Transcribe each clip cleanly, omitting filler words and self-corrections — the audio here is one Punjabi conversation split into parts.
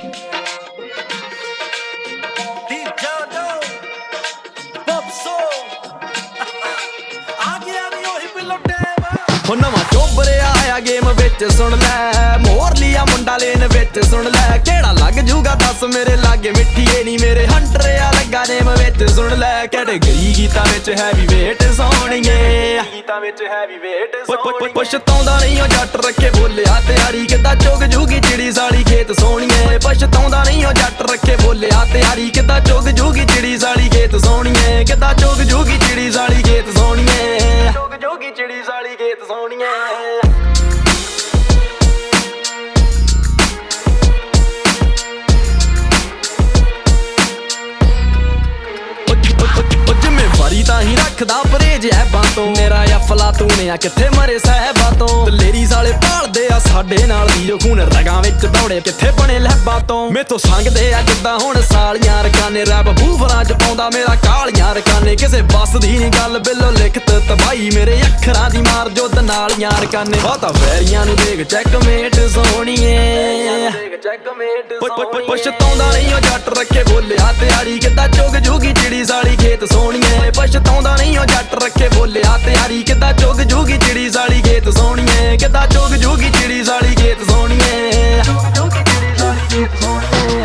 ਹੁਣ ਨਵਾਂ ਚੋਬਰਿਆ ਆਇਆ ਗੇਮ ਵਿੱਚ ਸੁਣ ਲੈ, ਮੋਰ ਲਿਆ ਮੁੰਡਾ ਲੇਨ ਵਿੱਚ ਸੁਣ ਲੈ। ਕਿਹੜਾ ਲੱਗ ਜੂਗਾ ਦੱਸ ਮੇਰੇ ਲਾਗੇ, ਮਿੱਠੀਏ ਨੀ ਮੇਰੇ ਹੰਟਰ ਆ ਲੱਗਾ ਨੇਮ ਵਿੱਚ ਸੁਣ ਲੈ। ਕੈਟੇਗਰੀ ਗੀਤਾਂ ਵਿੱਚ ਹੈਵੀ ਵੇਟ ਸੋਹਣੀਏ, ਗੀਤਾਂ ਵਿੱਚ ਹੈਵੀ ਵੇਟ ਸੋਹਣੀਏ। ਪਛਤਾਉਂਦਾ ਨਹੀਂ ਉਹ ਜੱਟ ਰੱਖੇ ਬੋਲਿਆ ਤਿਆਰੀ, ਕਿੱਦਾਂ ਚੁਗ ਜੂਗੀ ਚਿੜੀ ਸਾਲੀ ਖੇਤ ਸੋਹਣੀਏ। ਪਛਤਾਉਂਦਾ ਨਹੀਂ ਉਹ ਜੱਟ ਰੱਖੇ ਬੋਲਿਆ ਤਿਆਰੀ, ਕਿੱਦਾਂ ਚੁਗ ਜੂਗੀ ਚਿੜੀ ਸਾਲੀ ਖੇਤ ਸੋਹਣੀਏ। ਕਿੱਦਾਂ ਚੁਗ ਜੂਗੀ ਚਿੜੀ ਸਾਲੀ ਖੇਤ ਸੋਹਣੀਏ, ਚੁਗ ਜੂਗੀ ਚਿੜੀ ਸਾਲੀ ਖੇਤ ਸੋਹਣੀਏ। ਜ਼ਿੰਮੇਵਾਰੀ ਤਾਂ ਹੀ ਰੱਖਦਾ ਪਰਹੇਜ ਐਬਾਂ ਤੋਂ, ਮੇਰਾ ਅਫਲਾਤੂਨ ਆ ਕਿੱਥੇ ਮਰੇ ਸਾਹਿਬਾਂ ਤੋਂ। ਦਲੇਰੀ ਸਾਲੇ ਭਾਲਦੇ ਆ ਸਾਡੇ ਨਾਲ ਵੀਰੋ, ਖੂਨ ਰਗਾਂ ਵਿੱਚ ਦੌੜੇ ਕਿੱਥੇ ਬਣੇ ਲਹਿਬਾਂ ਤੋਂ। ਮੇਥੋਂ ਸੰਗਦੇ ਆ ਜਿੱਦਾਂ ਹੁਣ ਸਾਲੀਆਂ ਰਕਾਨੇ, ਰੈਪ ਬੂਫਰਾਂ ਚ ਪਾਉਂਦਾ ਮੇਰਾ ਕਾਲੀਆਂ ਰਕਾਨੇ। ਕਿਸੇ ਬੱਸ ਦੀ ਨੀ ਗੱਲ ਬਿੱਲੋ ਲਿਖਤ ਤਬਾਈ, ਮੇਰੇ ਅੱਖਰਾਂ ਦੀ ਮਾਰ ਜੁੱਦ ਨਾਲੀਆਂ ਰਕਾਨੇ। ਬਹੁਤਾ ਵੈਰੀਆਂ ਨੂੰ ਦੇਖ ਚੈੱਕਮੇਟ ਸੋਹਣੀਏ, ਪਛਤਾਉਂਦਾ ਨਹੀਂ ਉਹ ਜੱਟ ਰੱਖੇ ਬੋਲਿਆ ਤਿਆਰੀ, ਕਿੱਦਾਂ ਚੁਗ ਜੂਗੀ ਚਿੜੀ ਸਾਲੀ ਖੇਤ ਸੋਹਣੀਏ। ਪਛਤਾਉਂਦਾ ਨਹੀਂ ਉਹ ਜੱਟ ਰੱਖੇ ਬੋਲਿਆ ਤਿਆਰੀ, ਕਿੱਦਾਂ ਚੁਗ ਜੂਗੀ ਚਿੜੀ ਸਾਲੀ ਖੇਤ ਸੋਹਣੀਏ। ਕਿੱਦਾਂ ਚੁਗ ਜੂਗੀ ਚਿੜੀ ਸਾਲੀ ਖੇਤ ਸੋਹਣੀਏ, ਚੁਗ ਜੂਗੀ ਚਿੜੀ ਸਾਲੀ ਖੇਤ ਸੋਹਣੀਏ।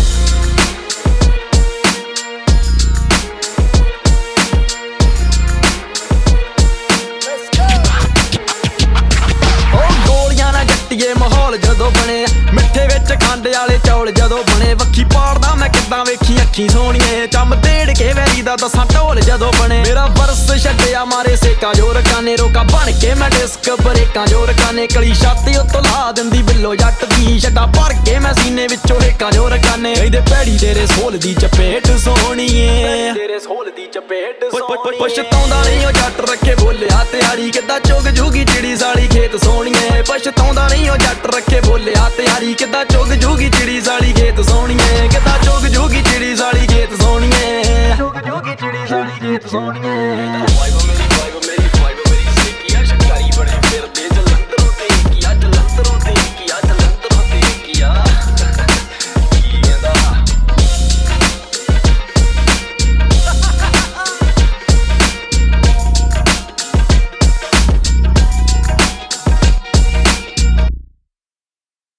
ਮਾਹੌਲ ਜਦੋਂ ਬਣੇ ਮਿੱਠੇ ਵਿੱਚ ਖੰਡ ਵਾਲੇ ਚੌਲ ਜਦੋਂ ਬਣੇ, ਵੱਖੀ ਪਾੜਦਾ ਮੈਂ ਕਿੱਦਾਂ ਵੇਖੀ ਅੱਖੀ ਸੋਹਣੀਏ। ਚੰਮ ਦੇੜ ਕੇ ਵੈਰੀ ਦਾ ਦੱਸਾਂ ਢੋਲ ਜਦੋਂ ਬਣੇ, ਮੇਰਾ ਵਰਸ ਛੱਡਿਆ ਮਾਰੇ ਸੇਕਾਂ ਜੋ ਰਕਾਨੇ। ਰੋਕਾ ਬਣ ਕੇ ਮੈਂ ਡਿਸਕ ਬਰੇਕਾਂ ਜੋ ਰਕਾਨੇ, ਕਲੀ ਛਾਤੀ ਉੱਤੋਂ ਲਾ ਦਿੰਦੀ ਬਿੱਲੋ ਜੱਟ ਦੀ। ਛੱਡਾ ਭਰ ਕੇ ਮੈਂ ਸੀਨੇ ਵਿੱਚੋਂ ਹੇਕਾਂ ਜੋ ਰਕਾਨੇ। ਇਹਦੇ ਪੈੜੀ ਤੇਰੇ ਸੋਲ ਦੀ ਚਪੇਟ ਸੋਹਣੀਏ, ਤੇਰੇ ਸੋਲ ਦੀ ਚਪੇਟ ਸੋਹਣੀਏ। ਪਛਤਾਉਂਦਾ ਨਹੀਂ ਉਹ ਜੱਟ ਰੱਖੇ ਬੋਲਿਆ ਤਿਆਰੀ, ਕਿੱਦਾਂ ਚੁਗ ਜੂਗੀ ਚਿੜੀ ਸਾਲੀ ਖੇਤ ਸੋਹਣੀਏ। ਪਛਤਾਉਂਦਾ ਨਹੀਂ ਉਹ ਜੱਟ ਰੱਖੇ ਬੋਲਿਆ ਤਿਆਰੀ, ਕਿੱਦਾਂ ਚੁਗ ਜੂਗੀ ਚਿੜੀ ਸਾਲੀ ਖੇਤ ਸੋਹਣੀਏ। ਕਿੱਦਾਂ ਚੁਗ ਜੂਗੀ ਚਿੜੀ ਸਾਲੀ ਖੇਤ ਸੋਹਣੀਏ, ਚੁਗ ਜੂਗੀ ਚਿੜੀ ਸਾਲੀ ਖੇਤ ਸੋਹਣੀਏ।